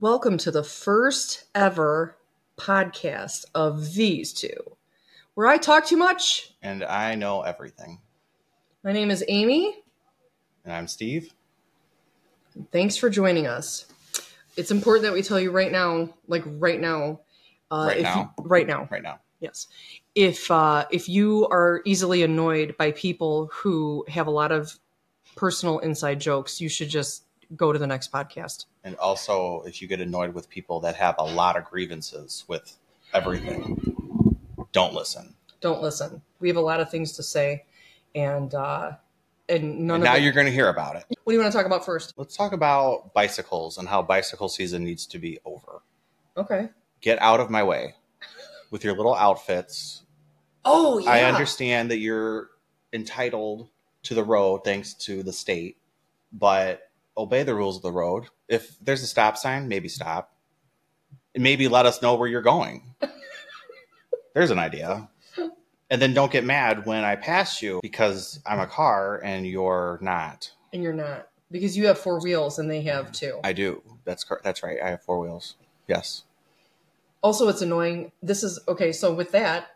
Welcome to the first ever podcast of these two, where I talk too much. And I know everything. My name is Amy. And I'm Steve. Thanks for joining us. It's important that we tell you right now, right now. Right now. Yes. If you are easily annoyed by people who have a lot of personal inside jokes, you should just go to the next podcast. And also, if you get annoyed with people that have a lot of grievances with everything, don't listen. Don't listen. We have a lot of things to say, and none And of now it. you're going to hear about it. What do you want to talk about first? Let's talk about bicycles and how bicycle season needs to be over. Okay. Get out of my way with your little outfits. Oh, yeah. I understand that you're entitled to the road thanks to the state, but obey the rules of the road. If there's a stop sign, maybe stop. And maybe let us know where you're going. There's an idea. And then don't get mad when I pass you because I'm a car and you're not. And you're not. Because you have four wheels and they have two. I do. That's right. I have four wheels. Yes. Also, it's annoying. This is, okay, so with that,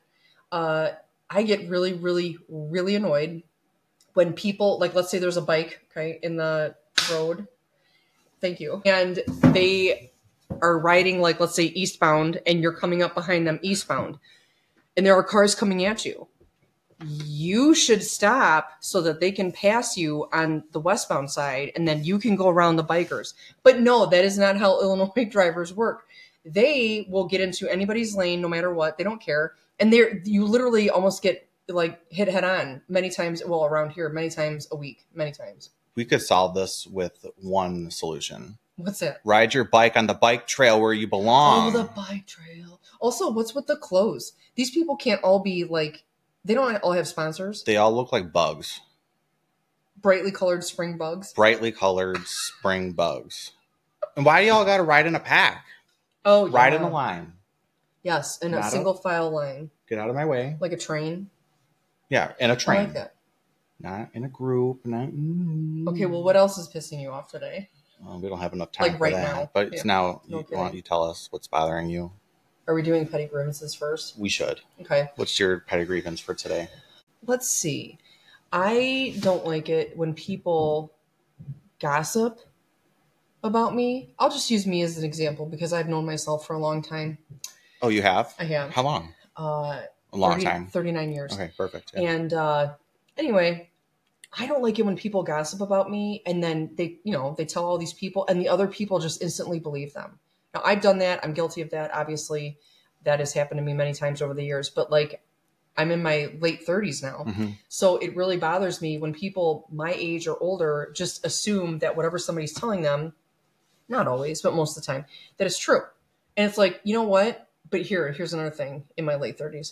I get really, really, really annoyed when people, like, let's say there's a bike, okay, in the road. Thank you. And they are riding, like, let's say eastbound, and you're coming up behind them eastbound. And there are cars coming at you. You should stop so that they can pass you on the westbound side, and then you can go around the bikers. But no, that is not how Illinois drivers work. They will get into anybody's lane no matter what. They don't care. And you literally almost get like hit head on many times. Well, around here, many times a week, many times. We could solve this with one solution. What's that? Ride your bike on the bike trail where you belong. Oh, the bike trail. Also, what's with the clothes? These people can't all be like, they don't all have sponsors. They all look like bugs. Brightly colored spring bugs. Brightly colored spring bugs. And why do y'all got to ride in a pack? Oh, yeah. Ride in a line. Yes, in a single file line. Get out of my way. Like a train. Yeah, in a train. I like that. Not in a group. Okay, well, what else is pissing you off today? We don't have enough time like for right that. now. But Yeah. now, No why don't you tell us what's bothering you? Are we doing petty grievances first? We should. Okay. What's your petty grievance for today? Let's see. I don't like it when people gossip about me. I'll just use me as an example because I've known myself for a long time. Oh, you have? I have. How long? A long time. 39 years. Okay, perfect. Yeah. And anyway, I don't like it when people gossip about me and then they tell all these people and the other people just instantly believe them. Now, I've done that. I'm guilty of that. Obviously, that has happened to me many times over the years. But like, I'm in my late 30s now. Mm-hmm. So it really bothers me when people my age or older just assume that whatever somebody's telling them, not always, but most of the time, that it's true. And it's like, you know what? But here's another thing in my late 30s.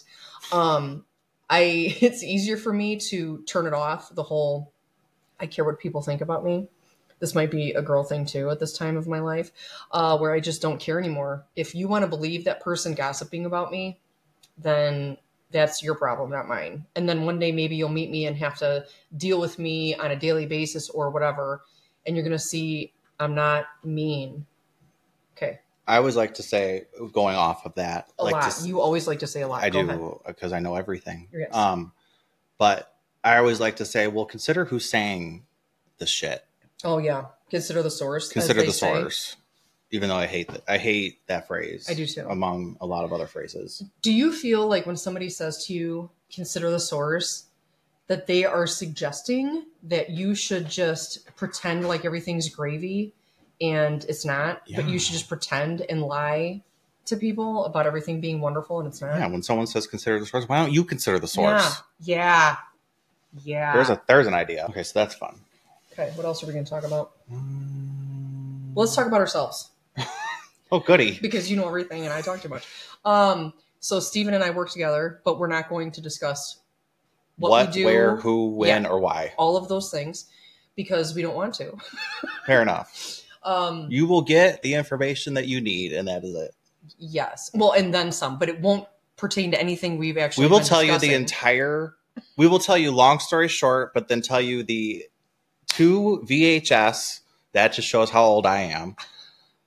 It's easier for me to turn it off, the whole I care what people think about me. This might be a girl thing too at this time of my life, where I just don't care anymore. If you want to believe that person gossiping about me, then that's your problem, not mine. And then one day maybe you'll meet me and have to deal with me on a daily basis or whatever. And you're going to see I'm not mean. Okay. I always like to say, going off of that. A lot. You always like to say a lot. I Go do, because I know everything. Yes. But I always like to say, well, consider who's saying the shit. Oh, yeah. Consider the source. Consider the source. Even though I hate that phrase. I do too. Among a lot of other phrases. Do you feel like when somebody says to you, consider the source, that they are suggesting that you should just pretend like everything's gravy and it's not, but you should just pretend and lie to people about everything being wonderful and it's not? Yeah, when someone says consider the source, why don't you consider the source? Yeah. There's an idea. Okay, so that's fun. Okay, what else are we going to talk about? Let's talk about ourselves. Oh, goody. Because you know everything and I talk too much. So Steven and I work together, but we're not going to discuss what we do, where, who, when, or why. All of those things, because we don't want to. Fair enough. You will get the information that you need, and that is it. Yes. Well, and then some, but it won't pertain to anything we've actually We will been tell discussing. you the entire... We will tell you long story short, but then tell you the 2 VHS, that just shows how old I am,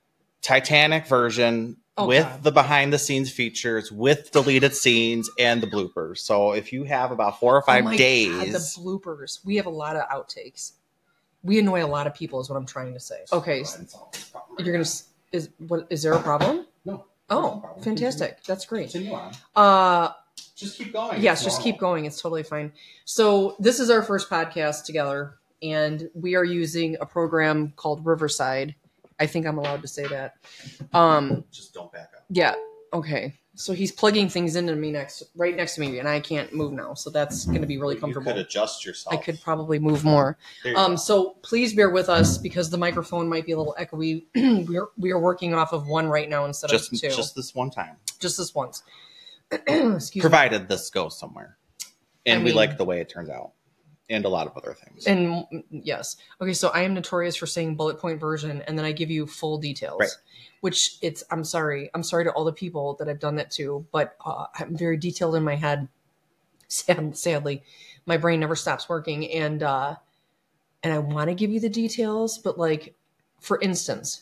Titanic version with the behind the scenes features, with deleted scenes and the bloopers. So if you have about 4 or 5 days, God, the bloopers. We have a lot of outtakes. We annoy a lot of people, is what I'm trying to say. Okay, you're gonna is there a problem? No. Oh, fantastic! That's great. Continue on. Just keep going. Yes, just keep going. It's totally fine. So this is our first podcast together, and we are using a program called Riverside. I think I'm allowed to say that. Just don't back up. Yeah. Okay. So he's plugging things into me right next to me, and I can't move now. So that's going to be really comfortable. You could adjust yourself. I could probably move more. So please bear with us because the microphone might be a little echoey. we are working off of one right now instead of two. Just this one time. Just this once. Provided this goes somewhere. And we like the way it turns out. And a lot of other things. And yes. Okay, so I am notorious for saying bullet point version, and then I give you full details. Right. Which I'm sorry to all the people that I've done that to, but I'm very detailed in my head. Sadly, my brain never stops working, and I want to give you the details, but like, for instance,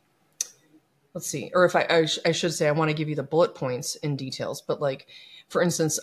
let's see, or if I should say I want to give you the bullet points in details, but like, for instance,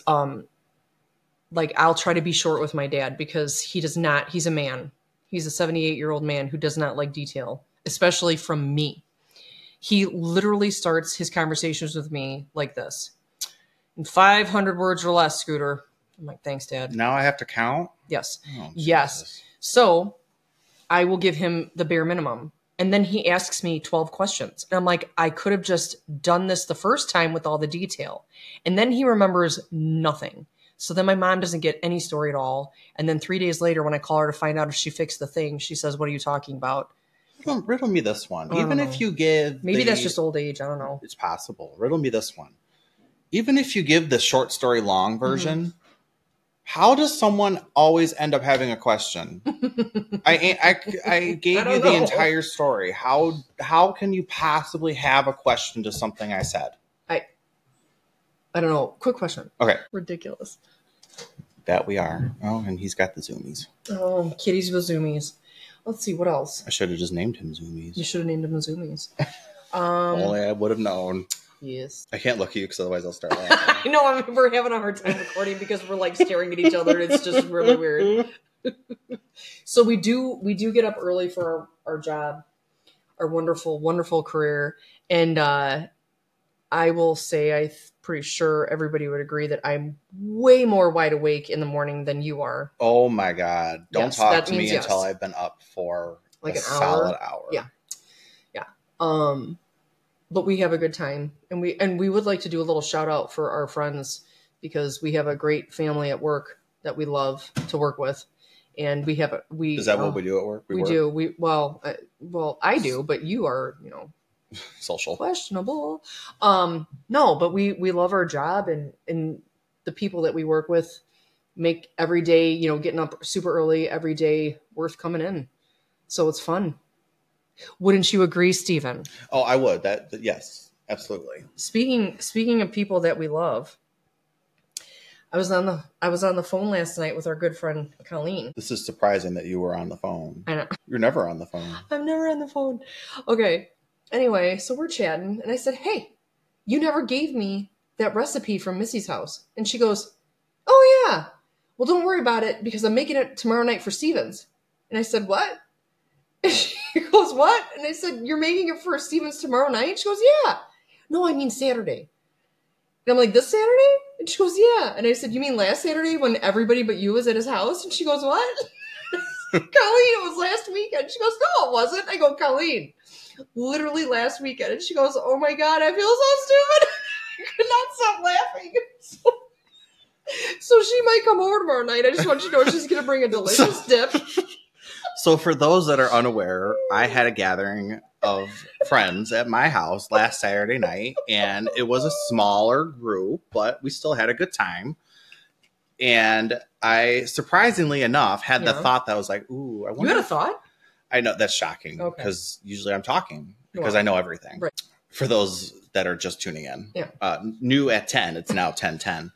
like I'll try to be short with my dad because he's a man. He's a 78-year-old man who does not like detail, especially from me. He literally starts his conversations with me like this. In 500 words or less, Scooter. I'm like, thanks, Dad. Now I have to count? Yes. Oh, yes. So I will give him the bare minimum. And then he asks me 12 questions. And I'm like, I could have just done this the first time with all the detail. And then he remembers nothing. So then my mom doesn't get any story at all. And then 3 days later, when I call her to find out if she fixed the thing, she says, what are you talking about? Riddle me this one. Even if you give... Maybe that's just old age. I don't know. It's possible. Riddle me this one. Even if you give the short story long version, how does someone always end up having a question? I gave you the entire story. How can you possibly have a question to something I said? I don't know. Quick question. Okay. Ridiculous. That we are. Oh, and he's got the zoomies. Oh, kitties with zoomies. Let's see, what else? I should have just named him Zoomies. You should have named him Zoomies. Only I would have known. Yes. I can't look at you because otherwise I'll start laughing. I know, we're having a hard time recording because we're like staring at each other. It's just really weird. So we do get up early for our job, our wonderful, wonderful career. And I will say I'm pretty sure everybody would agree that I'm way more wide awake in the morning than you are. Oh my God. Don't talk to me until yes. I've been up for like a an solid hour. Yeah. But we have a good time, and we would like to do a little shout out for our friends because we have a great family at work that we love to work with, and we have Is that what we do at work? We do. Well, I do, but you are, social questionable. No, but we love our job, and the people that we work with make every day, getting up super early every day worth coming in. So it's fun. Wouldn't you agree, Stephen? Oh, I would. Yes, absolutely. Speaking of people that we love, I was on the phone last night with our good friend Colleen. This is surprising that you were on the phone. I know. You're never on the phone. I'm never on the phone. Okay. Anyway, so we're chatting, and I said, "Hey, you never gave me that recipe from Missy's house." And she goes, "Oh yeah. Well, don't worry about it because I'm making it tomorrow night for Stevens." And I said, "What?" And she goes, "What?" And I said, "You're making it for Stevens tomorrow night?" She goes, "Yeah." "No, I mean Saturday." And I'm like, "This Saturday?" And she goes, "Yeah." And I said, "You mean last Saturday when everybody but you was at his house?" And she goes, "What?" Colleen, it was last weekend. She goes, "No, it wasn't." I go, "Colleen, literally last weekend." And she goes, "Oh my God, I feel so stupid." I could not stop laughing. So she might come over tomorrow night. I just want you to know she's going to bring a delicious dip. So for those that are unaware, I had a gathering of friends at my house last Saturday night, and it was a smaller group, but we still had a good time. And I, surprisingly enough, had the thought that I was like, ooh, I wonder. You had a thought? I know, that's shocking because usually I'm talking because I know everything. Right. For those that are just tuning in. Yeah. New at 10, it's now 10:10.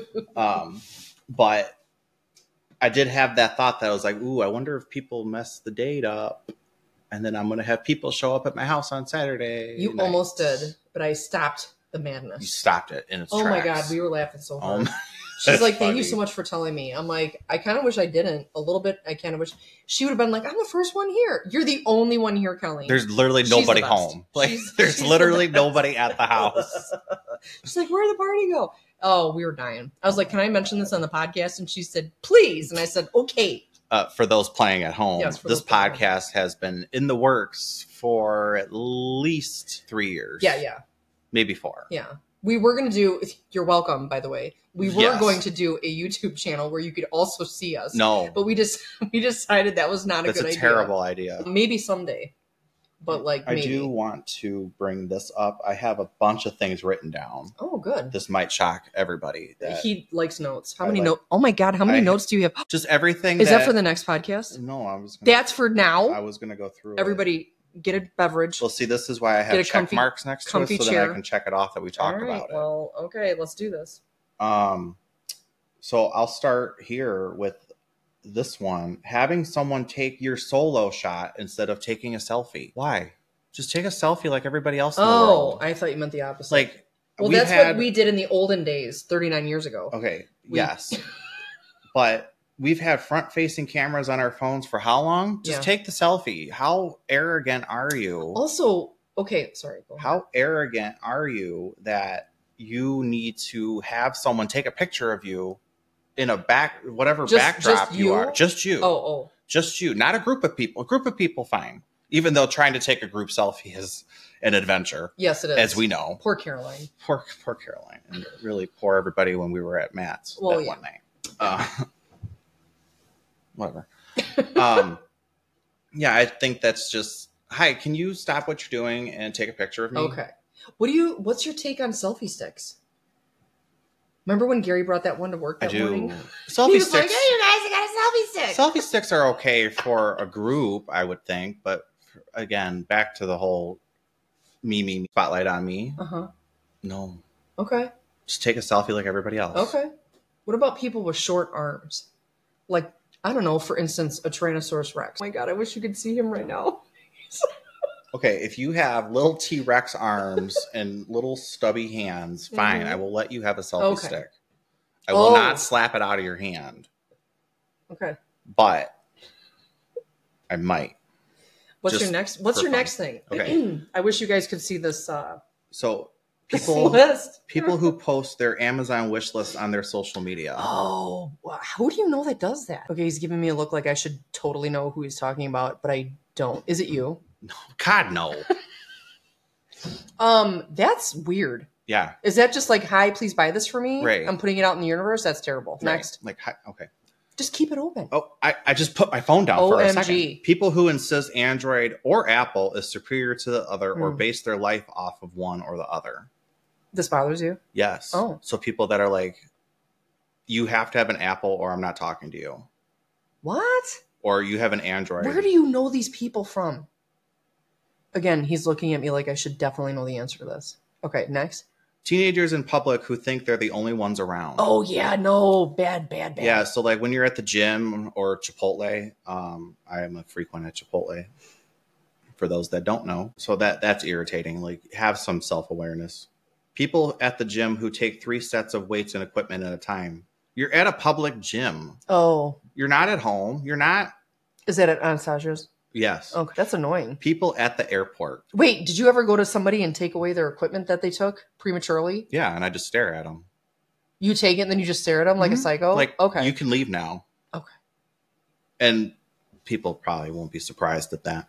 But I did have that thought that I was like, ooh, I wonder if people mess the date up. And then I'm going to have people show up at my house on Saturday. You night. almost did, but I stopped the madness. You stopped it in its Oh tracks. my God, we were laughing so hard. That's She's like, thank you funny. so much for telling me. I'm like, I kind of wish I didn't. A little bit. I kind of wish. She would have been like, I'm the first one here. You're the only one here, Kelly. There's literally She's nobody the best. home. Like, She's there's the literally best. nobody at the house. She's like, where'd the party go? Oh, we were dying. I was like, can I mention this on the podcast? And she said, please. And I said, okay. For those playing at home, Yes, for this those playing at podcast has been in the works for at least 3 years. Yeah. Maybe 4. Yeah. We were going to do, you're welcome, by the way. We were Yes. going to do a YouTube channel where you could also see us. No, But we decided that was not that's a good a idea. terrible idea. Maybe someday. But like, I maybe. do want to bring this up. I have a bunch of things written down. Oh, good. This might shock everybody. That He likes notes. How I many like- notes? Oh my God. How many I- notes do you have? just everything. Is that for the next podcast? No, I was. That's for I now. was going to go through. Everybody get a beverage. Well, see, this is why I Get a have check comfy- marks next to it, comfy so then chair. I can check it off that we talked All right, about it. well, okay, let's do this. So I'll start here with this one. Having someone take your solo shot instead of taking a selfie. Why? Just take a selfie like everybody else in the Oh, world. I thought you meant the opposite. Like, well, we've that's had- what we did in the olden days, 39 years ago. Okay, We- yes. But we've had front-facing cameras on our phones for how long? Just Yeah. take the selfie. How arrogant are you? Also, okay, sorry. Go ahead. How arrogant are you that you need to have someone take a picture of you in a whatever backdrop just you you? are? Just you. Oh, Just you. Not a group of people. A group of people, fine. Even though trying to take a group selfie is an adventure, yes, it is. as we know. Poor Caroline. Poor Caroline. And really poor everybody when we were at Matt's Well, that yeah. one night. Whatever. Yeah, I think that's just, hi, can you stop what you're doing and take a picture of me? Okay. What's your take on selfie sticks? Remember when Gary brought that one to work I that do. morning? Selfie He was sticks. like, hey, you guys, I got a selfie stick. Selfie sticks are okay for a group, I would think. But again, back to the whole me, spotlight on me. Uh-huh. No. Okay. Just take a selfie like everybody else. Okay. What about people with short arms? Like, I don't know, for instance, a Tyrannosaurus Rex. Oh my God, I wish you could see him right now. Okay, if you have little T-Rex arms and little stubby hands, fine. Mhm. I will let you have a selfie Okay. stick. I will Oh. not slap it out of your hand, Okay. but I might. What's Just your next? What's for your fun. next thing? Okay. I wish you guys could see this. So this people list. people who post their Amazon wish list on their social media. Oh, wow. Who do you know that does that? Okay, he's giving me a look like I should totally know who he's talking about, but I don't. Is it you? God, no. That's weird. Yeah. Is that just like, hi, please buy this for me? Right. I'm putting it out in the universe. That's terrible. Next, Right. Like, hi, okay. just keep it open. Oh, I just put my phone down for a OMG. second. People who insist Android or Apple is superior to the other or Hmm. base their life off of one or the other. This bothers you? Yes. Oh. So people that are like, you have to have an Apple or I'm not talking to you. What? Or you have an Android. Where do you know these people from? Again, he's looking at me like I should definitely know the answer to this. Okay, next. Teenagers in public who think they're the only ones around. Oh, yeah, no. Bad. Yeah, so like when you're at the gym or Chipotle, I am a frequent at Chipotle. For those that don't know, so that's irritating. Like, have some self-awareness. People at the gym who take 3 sets of weights and equipment at a time. You're at a public gym. Oh, You're not at home. You're not. is that at Anastasia's? Yes. Okay, that's annoying. People at the airport. Wait, did you ever go to somebody and take away their equipment that they took prematurely? Yeah, and I just stare at them. You take it and then you just stare at them like a psycho? Like, okay. you can leave now. Okay. And people probably won't be surprised at that.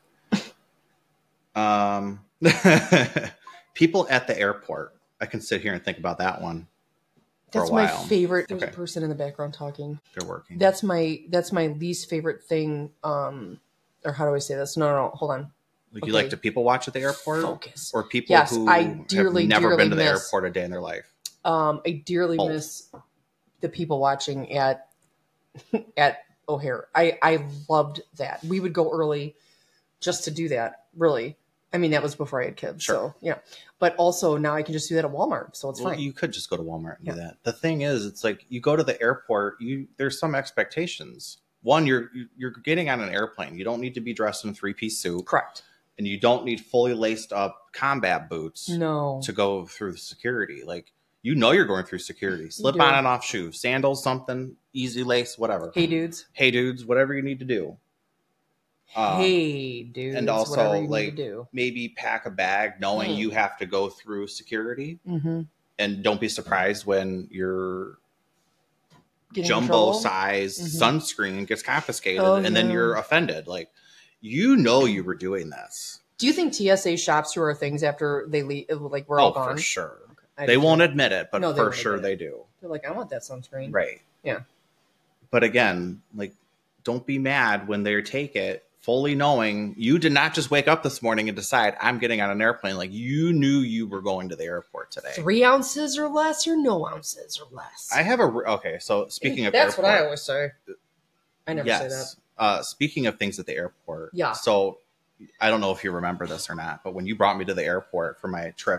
People at the airport. I can sit here and think about that one for That's a my while. favorite. There's a Okay. person in the background talking. They're working. That's my least favorite thing. Or how do I say this? No, hold on. Like, you okay. like to people watch at the airport? Focus. Or people Yes, who I have dearly, never dearly been to the miss- airport a day in their life. I dearly Both. miss the people watching at O'Hare. I loved that. We would go early just to do that. Really, I mean, that was before I had kids. Sure. So yeah, but also now I can just do that at Walmart, so it's Well, fine. you could just go to Walmart and Yeah. do that. The thing is, it's like you go to the airport, there's some expectations. one, you're getting on an airplane. You don't need to be dressed in a 3-piece suit. Correct. And you don't need fully laced up combat boots No. to go through the security. Like, you're going through security. Slip on and off shoes, sandals, something, easy lace, whatever. Hey dudes, whatever you need to do. Hey dudes, and also like maybe pack a bag knowing you have to go through security, and don't be surprised when your jumbo size sunscreen gets confiscated and then you're offended. Like, you were doing this. Do you think TSA shops through our things after they leave? Like, we're all gone? For sure. Okay. They won't admit it, but for sure they do. They're like, I want that sunscreen. Right. Yeah. But again, like, don't be mad when they take it, fully knowing you did not just wake up this morning and decide I'm getting on an airplane. Like, you knew you were going to the airport today. 3 ounces or less, or no ounces or less. I have so speaking of that's airport, what I always say. I never say that. Speaking of things at the airport. Yeah. So I don't know if you remember this or not, but when you brought me to the airport for my trip,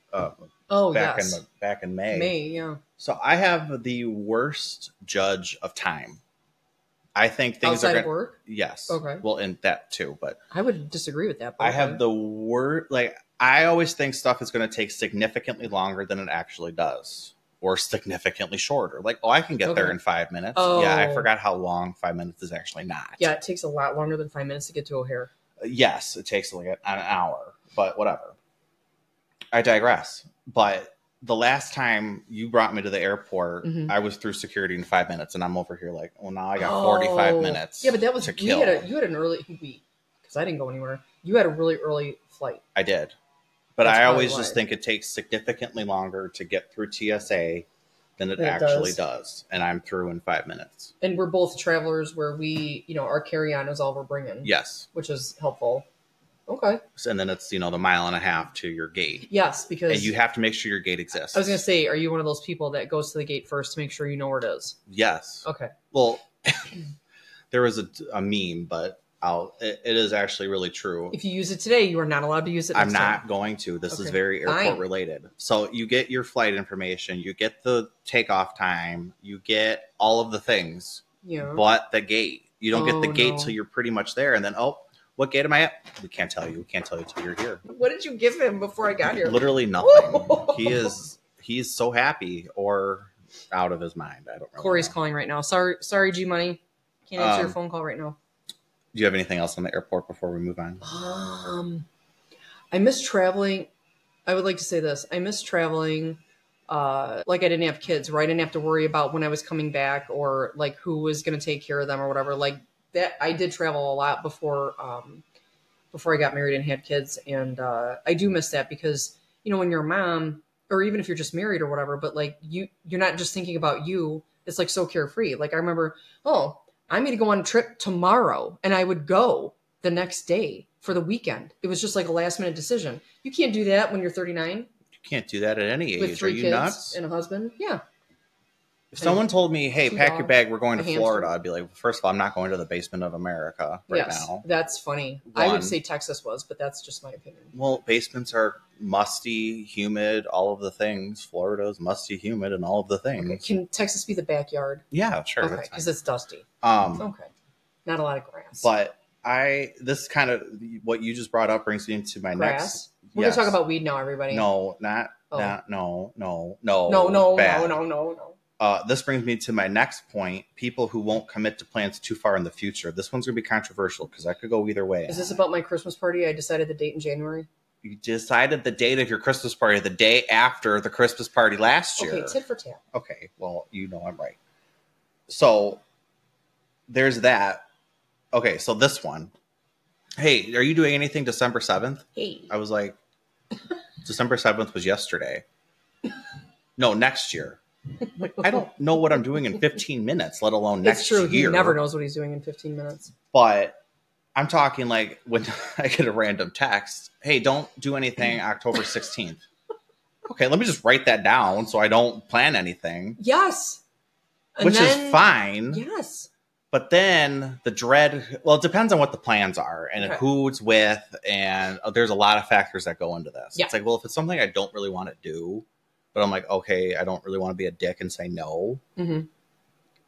back in May. Yeah. So I have the worst judge of time. I think things outside are of work. Yes. Okay. Well, in that too, but I would disagree with that. I have the word. Like, I always think stuff is going to take significantly longer than it actually does, or significantly shorter. Like, I can get there in 5 minutes. Oh. Yeah, I forgot how long 5 minutes is actually not. Yeah, it takes a lot longer than 5 minutes to get to O'Hare. Yes, it takes like an hour, but whatever. I digress. But the last time you brought me to the airport, I was through security in 5 minutes, and I'm over here like, well, now I got 45 minutes. Yeah, but that was to kill. You had an early because I didn't go anywhere. You had a really early flight. I did, but I always just think it takes significantly longer to get through TSA than it actually does, and I'm through in 5 minutes. And we're both travelers, where we, our carry-on is all we're bringing. Yes, which is helpful. Okay. And then it's, the 1.5 miles to your gate. Yes, because... And you have to make sure your gate exists. I was going to say, are you one of those people that goes to the gate first to make sure you know where it is? Yes. Okay. Well, there was a meme, but it is actually really true. If you use it today, you are not allowed to use it next I'm not going to. This is very airport related. So you get your flight information, you get the takeoff time, you get all of the things, but the gate. You don't get the gate till you're pretty much there, and then, what gate am I at? We can't tell you. We can't tell you till you're here. What did you give him before I got here? Literally nothing. He is so happy or out of his mind. I don't know. Corey's calling right now. Sorry, G Money. Can't answer your phone call right now. Do you have anything else on the airport before we move on? I miss traveling. I would like to say this. I miss traveling. Like, I didn't have kids, right? I didn't have to worry about when I was coming back, or like who was going to take care of them or whatever. Like, that I did travel a lot before I got married and had kids, and I do miss that because when you're a mom, or even if you're just married or whatever, but like you're not just thinking about you. It's like so carefree. Like, I remember, I'm going to go on a trip tomorrow, and I would go the next day for the weekend. It was just like a last minute decision. You can't do that when you're 39. You can't do that at any age. With 3 kids nuts? And a husband. Yeah. If someone told me, hey, pack your bag, we're going to Florida, I'd be like, well, first of all, I'm not going to the basement of America now. That's funny. I would say Texas was, but that's just my opinion. Well, basements are musty, humid, all of the things. Florida's musty, humid, and all of the things. Okay. Can Texas be the backyard? Yeah, sure. Okay, because it's dusty. Okay. Not a lot of grass. But this kind of, what you just brought up brings me into my next. We're going to talk about weed now, everybody. No. This brings me to my next point. People who won't commit to plans too far in the future. This one's going to be controversial because I could go either way. Is this about my Christmas party? I decided the date in January. You decided the date of your Christmas party the day after the Christmas party last year. Okay, tit for tat. Okay, well, I'm right. So there's that. Okay, so this one. Hey, are you doing anything December 7th? Hey. I was like, December 7th was yesterday. No, next year. I don't know what I'm doing in 15 minutes, let alone next year. It's true. He never knows what he's doing in 15 minutes. But I'm talking like when I get a random text, hey, don't do anything October 16th. Okay, let me just write that down so I don't plan anything. Yes. Which is fine. Yes. But then the dread, well, it depends on what the plans are and who it's with. And there's a lot of factors that go into this. Yeah. It's like, well, if it's something I don't really want to do, but I'm like, okay, I don't really want to be a dick and say no. Mm-hmm.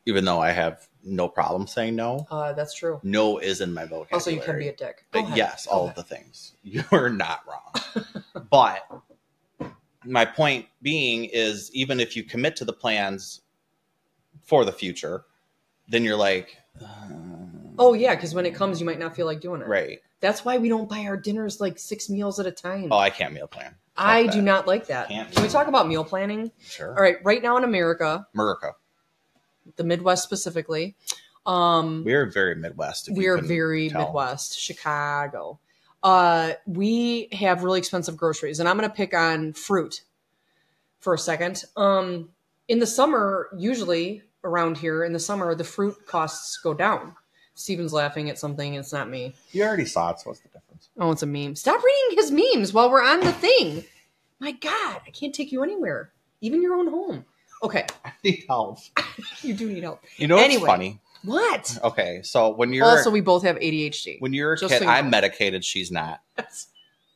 even though I have no problem saying no. That's true. No is in my vocabulary. Also, you can be a dick. Go ahead. Yes, Go all ahead. of the things. You're not wrong. But my point being is, even if you commit to the plans for the future, then you're like, oh yeah, because when it comes, you might not feel like doing it. right. That's why we don't buy our dinners like 6 meals at a time. Oh, I can't meal plan. Fuck I that. do not like that. Can't Can we do talk that. about meal planning? Sure. All right, right now in America, the Midwest specifically, we're very Midwest. If we're you can very tell. Midwest, Chicago. We have really expensive groceries, and I'm going to pick on fruit for a second. In the summer, usually around here in the summer, the fruit costs go down. Steven's laughing at something. It's not me. You already saw it, so what's the difference? Oh, it's a meme. Stop reading his memes while we're on the thing. My God, I can't take you anywhere, even your own home. Okay. I need help. You do need help. You know what's Anyway. funny? What? Okay, so when you're Also, we both have ADHD. when you're a Just kid, so you I'm know. medicated. She's not. That's-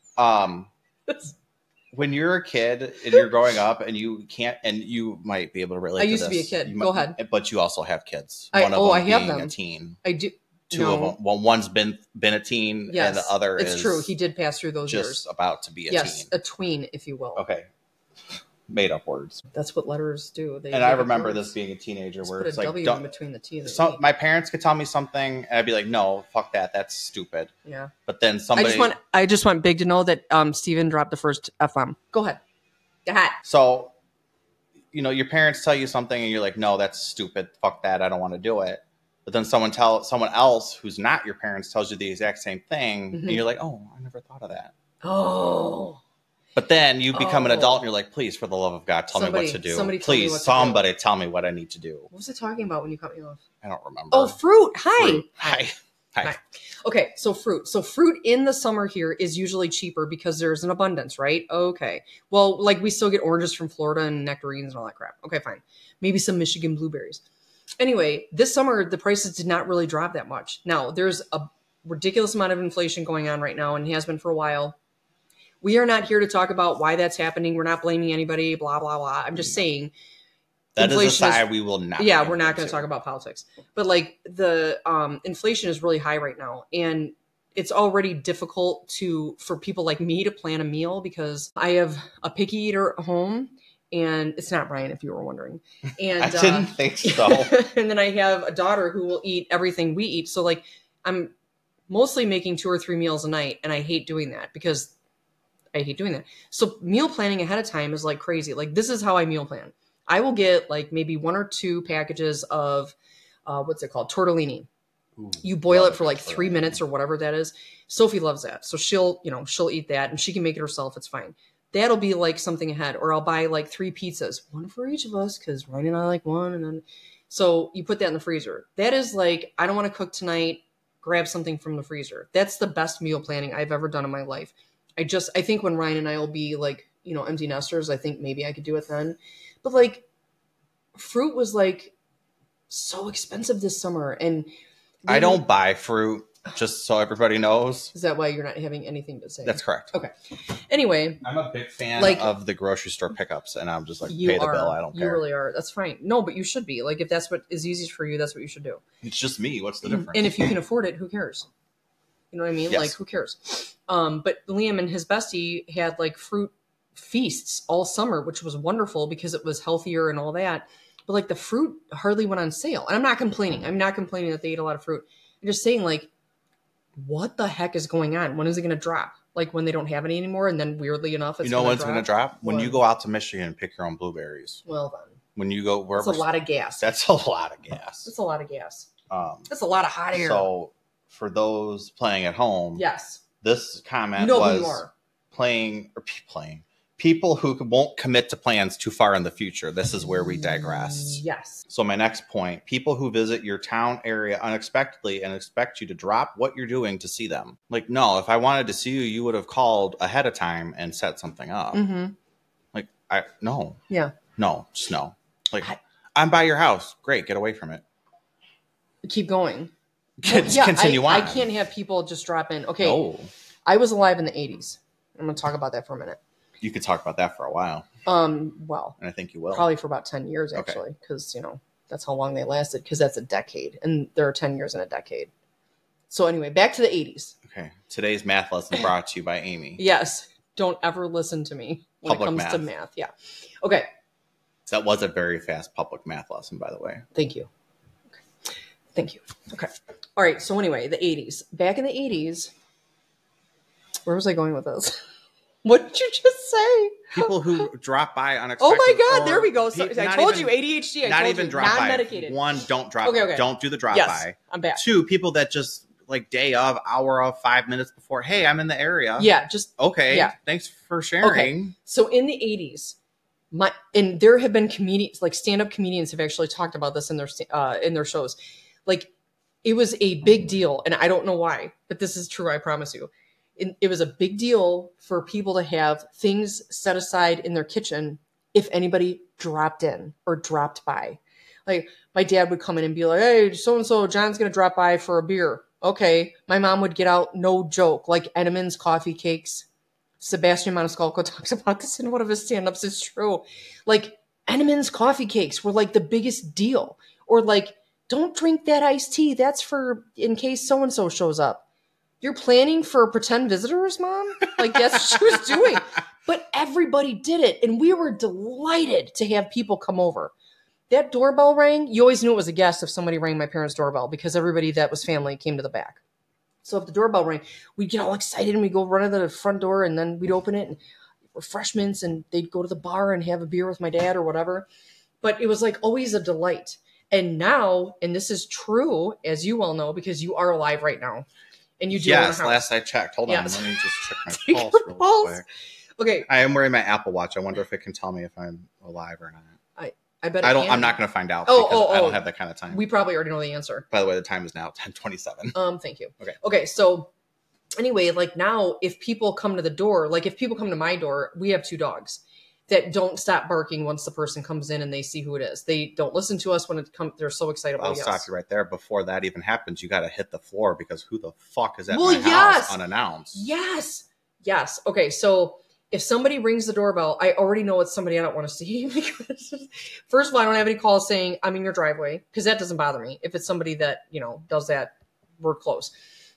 When you're a kid and you're growing up and you can't, and you might be able to relate. I used to be a this. kid. You Go might- ahead. But you also have kids. I One of them have being them. a teen. I do. Two no. of them. Well, one's been a teen, Yes, and the other it's is true. He did pass through those just years. about to be a Yes, teen. a tween, if you will. Okay, made up words. That's what letters do. They And I make up remember words. this being a teenager Just where put a it's like, W in don't. between the T and the So E. my parents could tell me something, and I'd be like, "No, fuck that. That's stupid." Yeah. But then somebody. I just want Big to know that Steven dropped the first FM. Go ahead. Go ahead. So, your parents tell you something, and you're like, "No, that's stupid. Fuck that. I don't want to do it." But then someone else who's not your parents tells you the exact same thing, Mhm. and you're like, "Oh, I never thought of that." Oh. But then you become an Oh. adult, and you're like, "Please, for the love of God, tell me what to do. somebody tell me Please, what to do." somebody tell me what I need to do." What was I talking about when you cut me off? I don't remember. Oh, fruit. Hi. Fruit. Hi. Hi. Okay, so fruit. So fruit in the summer here is usually cheaper because there's an abundance, right? Okay. Well, like we still get oranges from Florida and nectarines and all that crap. Okay, fine. Maybe some Michigan blueberries. Anyway, this summer the prices did not really drop that much. Now, there's a ridiculous amount of inflation going on right now and has been for a while. We are not here to talk about why that's happening. We're not blaming anybody, blah, blah, blah. I'm just saying That is a inflation side we will not. yeah, get we're not going into. to talk about politics, but like the inflation is really high right now, and it's already difficult for people like me to plan a meal because I have a picky eater at home, and it's not Brian, if you were wondering. And I didn't think so. and then I have a daughter who will eat everything we eat. So like I'm mostly making 2 or 3 meals a night, and I hate doing that because I hate doing that. So meal planning ahead of time is like crazy. Like this is how I meal plan. I will get like maybe 1 or 2 packages of what's it called? Tortellini. Ooh, You boil love it for like 3 tortellini. minutes or whatever that is. Sophie loves that. So she'll eat that and she can make it herself. It's fine. That'll be like something ahead. Or I'll buy like 3 pizzas, 1 for each of us because Ryan and I like 1. And then, so you put that in the freezer. That is like, I don't want to cook tonight. Grab something from the freezer. That's the best meal planning I've ever done in my life. I think when Ryan and I will be like, empty nesters, I think maybe I could do it then. But like fruit was like so expensive this summer. And I don't buy fruit, just so everybody knows. Is that why you're not having anything to say? That's correct. Okay. Anyway, I'm a big fan Like- of the grocery store pickups, and I'm just like, you pay the are. bill. I don't You care. really are. That's fine. No, but you should be. Like, if that's what is easiest for you, that's what you should do. It's just me. What's the difference? And if you can afford it, who cares? You know what I mean? Yes. Like, who cares? But Liam and his bestie had like fruit feasts all summer, which was wonderful because it was healthier and all that. But like the fruit hardly went on sale. And I'm not complaining. I'm not complaining that they ate a lot of fruit. I'm just saying, like, what the heck is going on? When is it going to drop? Like when they don't have any anymore, and then weirdly enough, it's when's going to drop? When What? you go out to Michigan and pick your own blueberries. Well then, When you go wherever. that's a lot of gas. That's a lot of gas. That's a lot of gas. Um, That's a lot of hot air. so for those playing at home, Yes, this comment you know who was you are. playing people who won't commit to plans too far in the future. This is where we digress. Yes. So my next point, people who visit your town area unexpectedly and expect you to drop what you're doing to see them. Like, no, if I wanted to see you, you would have called ahead of time and set something up. Mm-hmm. Like, no. Yeah. No, just no. Like, I'm by your house. Great, get away from it. Keep going. Continue on. I can't have people just drop in. Okay. No. I was alive in the 80s. I'm going to talk about that for a minute. You could talk about that for a while, Well, and I think you will. probably for about 10 years, Okay. actually, because, That's how long they lasted, because that's a decade, and there are 10 years in a decade. So anyway, back to the 80s. Okay. Today's math lesson brought to you by Amy. Yes. Don't ever listen to me when Public it comes math. to math. Yeah. Okay. That was a very fast public math lesson, by the way. Thank you. Okay. Thank you. Okay. All right. So anyway, the 80s. Back in the 80s, where was I going with this? What did you just say? People who drop by unexpected. Oh my God, there we go. So, I told even, you, ADHD. I not told even you, drop non-medicated. by. One, don't drop Okay, by. okay. Don't do the drop Yes, by. I'm back. 2, people that just like day of, hour of, 5 minutes before, hey, I'm in the area. Yeah, just okay. Yeah. Thanks for sharing. Okay. So in the 80s, and there have been comedians, like stand-up comedians have actually talked about this in their shows. Like, it was a big deal, and I don't know why, but this is true, I promise you. It was a big deal for people to have things set aside in their kitchen if anybody dropped in or dropped by. Like, my dad would come in and be like, hey, so-and-so, John's going to drop by for a beer. Okay. My mom would get out, no joke, like Entenmann's coffee cakes. Sebastian Maniscalco talks about this in one of his stand-ups. It's true. Like, Entenmann's coffee cakes were like the biggest deal. Or like, don't drink that iced tea. That's for in case so-and-so shows up. You're planning for pretend visitors, Mom? Like, that's what she was doing. But everybody did it, and we were delighted to have people come over. That doorbell rang. You always knew it was a guest if somebody rang my parents' doorbell, because everybody that was family came to the back. So if the doorbell rang, we'd get all excited, and we'd go run to the front door, and then we'd open it, and refreshments, and they'd go to the bar and have a beer with my dad or whatever. But it was like always a delight. And now, and this is true, as you all know, because you are alive right now. And you do. Yes, last I checked. Hold on. Yes. Let me just check my Take pulse your real pulse. quick. Okay. I am wearing my Apple Watch. I wonder if it can tell me if I'm alive or not. I bet I don't. can. I'm not going to find out Oh, because I don't have that kind of time. We probably already know the answer. By the way, the time is now 10:27. Thank you. Okay. So anyway, like now, if people come to the door, like if people come to my door, we have 2 dogs that don't stop barking once the person comes in and they see who it is. They don't listen to us when it comes. They're so excited. I'll stop you right there. Before that even happens, you got to hit the floor because who the fuck is at my house unannounced? Yes. Okay. So if somebody rings the doorbell, I already know it's somebody I don't want to see. Because first of all, I don't have any calls saying I'm in your driveway, because that doesn't bother me. If it's somebody that, does that, we're close.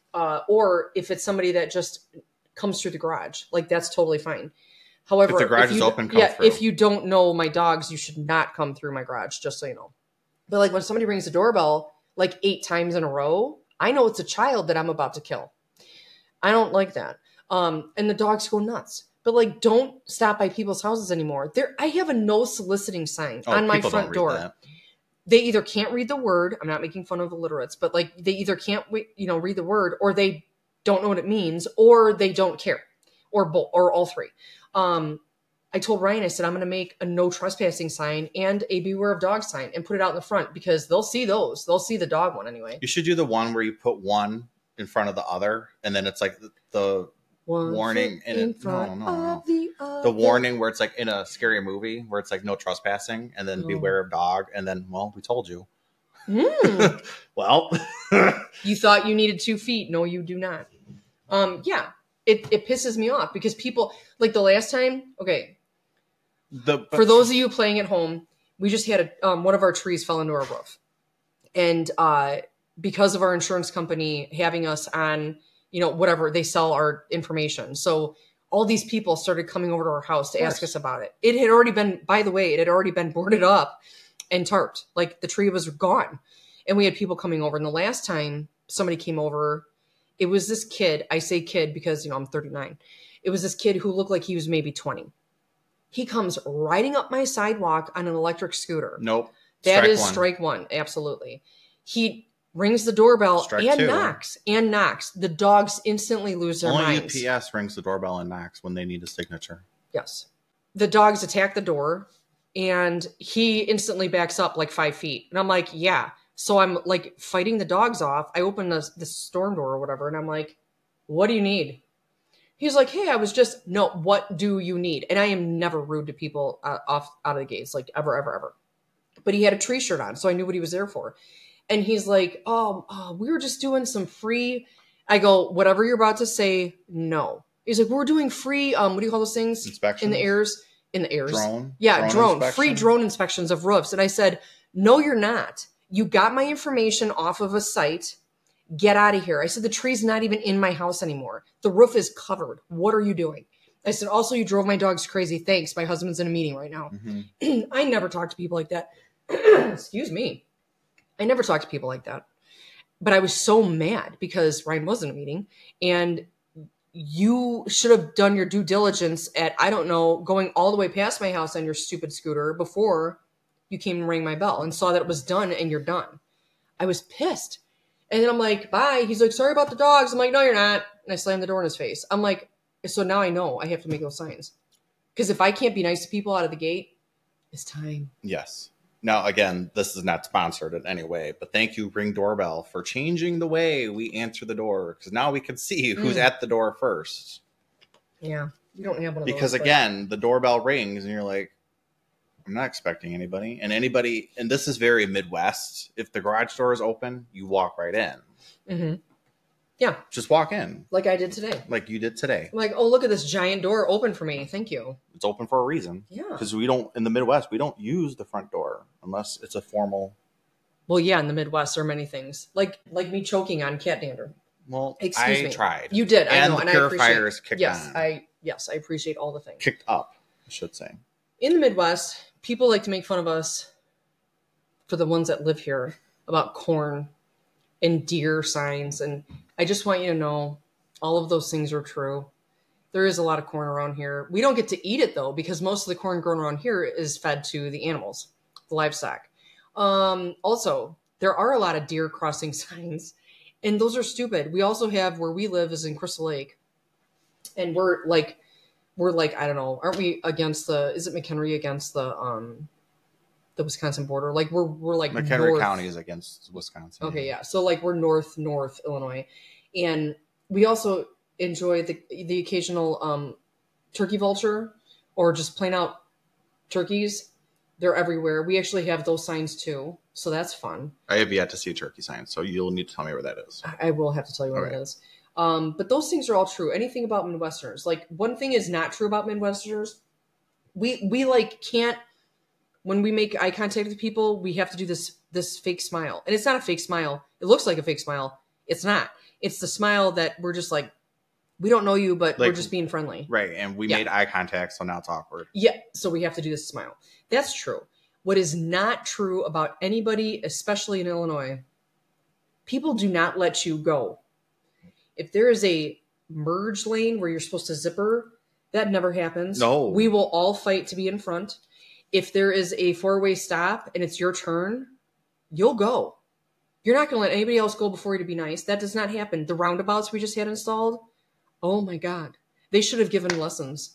Or if it's somebody that just comes through the garage, like that's totally fine. However, if the garage is open, come through. If you don't know my dogs, you should not come through my garage, just so you know. But like when somebody rings the doorbell like 8 times in a row, I know it's a child that I'm about to kill. I don't like that. And the dogs go nuts. But like, don't stop by people's houses anymore. I have a no soliciting sign on my front door. That. They either can't read the word. I'm not making fun of illiterates, but like they either can't, read the word, or they don't know what it means, or they don't care, or both, or all 3. I told Ryan, I said, I'm going to make a no trespassing sign and a beware of dog sign and put it out in the front, because they'll see those. They'll see the dog one anyway. You should do the one where you put one in front of the other, and then it's like the warning in front of the other. The warning where it's like in a scary movie where it's like no trespassing, and then beware of dog, and then, well, we told you. Well, you thought you needed 2 feet. No, you do not. Yeah. It pisses me off because people, like the last time, okay, for those of you playing at home, we just had one of our trees fell into our roof. And because of our insurance company having us on, whatever, they sell our information. So all these people started coming over to our house to ask us about it. It had already been, by the way, boarded up and tarped. Like the tree was gone. And we had people coming over. And the last time somebody came over, it was this kid. I say kid because, I'm 39. It was this kid who looked like he was maybe 20. He comes riding up my sidewalk on an electric scooter. Nope. That is strike one. Absolutely. He rings the doorbell and knocks. The dogs instantly lose their minds. Only UPS rings the doorbell and knocks when they need a signature. Yes. The dogs attack the door, and he instantly backs up like 5 feet. And I'm like, yeah. So I'm like fighting the dogs off. I open the storm door or whatever, and I'm like, what do you need? He's like, hey, no, what do you need? And I am never rude to people out of the gates, like ever, ever, ever. But he had a tree shirt on, so I knew what he was there for. And he's like, we were just doing some free. I go, whatever you're about to say, no. He's like, we're doing free, what do you call those things? Inspections? In the airs. Drone? Yeah, drone. Inspection? Free drone inspections of roofs. And I said, No, you're not. You got my information off of a site. Get out of here. I said, the tree's not even in my house anymore. The roof is covered. What are you doing? I said, also, you drove my dogs crazy. Thanks. My husband's in a meeting right now. Mm-hmm. I never talk to people like that. Excuse me. I never talk to people like that. But I was so mad because Ryan was in a meeting, and you should have done your due diligence at, I don't know, going all the way past my house on your stupid scooter before you came and rang my bell and saw that it was done and you're done. I was pissed. And then I'm like, bye. He's like, sorry about the dogs. I'm like, no, you're not. And I slammed the door in his face. I'm like, so now I know I have to make those signs. Because if I can't be nice to people out of the gate, it's time. Yes. Now, again, this is not sponsored in any way, but thank you, Ring Doorbell, for changing the way we answer the door, because now we can see who's at the door first. Yeah, you don't have one of those. Because, again, the doorbell rings, and you're like, I'm not expecting anybody. And this is very Midwest. If the garage door is open, you walk right in. Mm-hmm. Yeah. Just walk in. Like I did today. Like you did today. I'm like, oh, look at this giant door open for me. Thank you. It's open for a reason. Yeah. Because in the Midwest, we don't use the front door unless it's a formal. Well, yeah, in the Midwest there are many things. Like me choking on cat dander. Well, Excuse me. tried. You did. I know. The And purifiers kicked on. I appreciate all the things. Kicked up, I should say. In the Midwest, people like to make fun of us, for the ones that live here, about corn and deer signs. And I just want you to know all of those things are true. There is a lot of corn around here. We don't get to eat it, though, because most of the corn grown around here is fed to the animals, the livestock. Also, there are a lot of deer crossing signs, and those are stupid. We also have, where we live is in Crystal Lake, and we're like, I don't know, aren't we against is it McHenry against the Wisconsin border? Like we're like McHenry north. County is against Wisconsin. Okay, yeah. So like we're north Illinois, and we also enjoy the occasional turkey vulture or just plain out turkeys. They're everywhere. We actually have those signs too, so that's fun. I have yet to see a turkey sign, so you'll need to tell me where that is. I will have to tell you where it is. But those things are all true. Anything about Midwesterners. Like, one thing is not true about Midwesterners. We like can't, when we make eye contact with people, we have to do this fake smile. And it's not a fake smile. It looks like a fake smile. It's not. It's the smile that we're just like, we don't know you, but we're just being friendly. Right. And we made eye contact, so now it's awkward. Yeah. So we have to do this smile. That's true. What is not true about anybody, especially in Illinois, people do not let you go. If there is a merge lane where you're supposed to zipper, that never happens. No. We will all fight to be in front. If there is a four-way stop and it's your turn, you'll go. You're not going to let anybody else go before you to be nice. That does not happen. The roundabouts we just had installed, oh my God. They should have given lessons.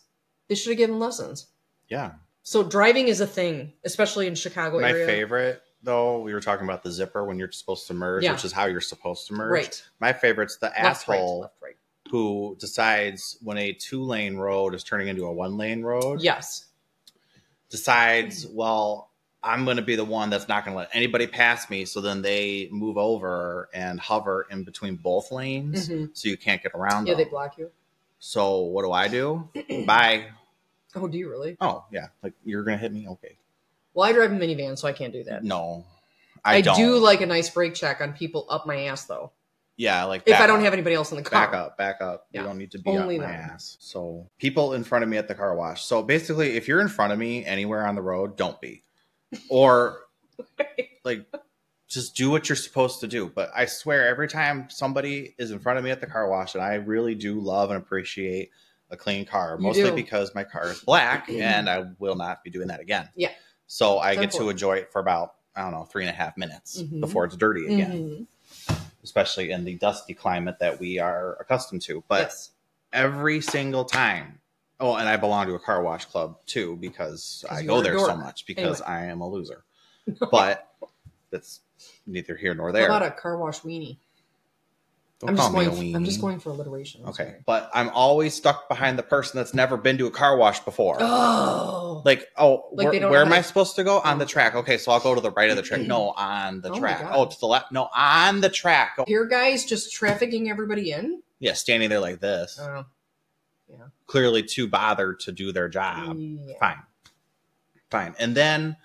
Yeah. So driving is a thing, especially in Chicago area. My favorite, though, we were talking about the zipper when you're supposed to merge, which is how you're supposed to merge. Right. My favorite's the asshole left, right. who decides when a 2-lane road is turning into a 1-lane road. Yes. Decides, well, I'm going to be the one that's not going to let anybody pass me. So then they move over and hover in between both lanes so you can't get around them. Yeah, they block you. So what do? Bye. Oh, do you really? Oh, yeah. Like, you're going to hit me? Okay. Well, I drive a minivan, so I can't do that. No, I don't. do like a nice brake check on people up my ass, though. Yeah, like if I don't have anybody else in the car. Back up. Yeah. You don't need to be Only up my them. ass. So people in front of me at the car wash. So basically, if you're in front of me anywhere on the road, don't be. Or like, just do what you're supposed to do. But I swear, every time somebody is in front of me at the car wash, and I really do love and appreciate a clean car, mostly because my car is black and I will not be doing that again. Yeah. So I get to enjoy it for about, 3.5 minutes before it's dirty again. Especially in the dusty climate that we are accustomed to. But every single time, and I belong to a car wash club too, because I go there so much because I am a loser. But that's neither here nor there. How about a car wash weenie? Don't call me a weenie. I'm just going for alliteration. Okay. But I'm always stuck behind the person that's never been to a car wash before. Oh. Where am I supposed to go? On the track. Okay, so I'll go to the right of the track. No, on the track. Oh, to the left. No, on the track. Here, guys, just trafficking everybody in? Yeah, standing there like this. Oh. Yeah. Clearly too bothered to do their job. Yeah. Fine. And then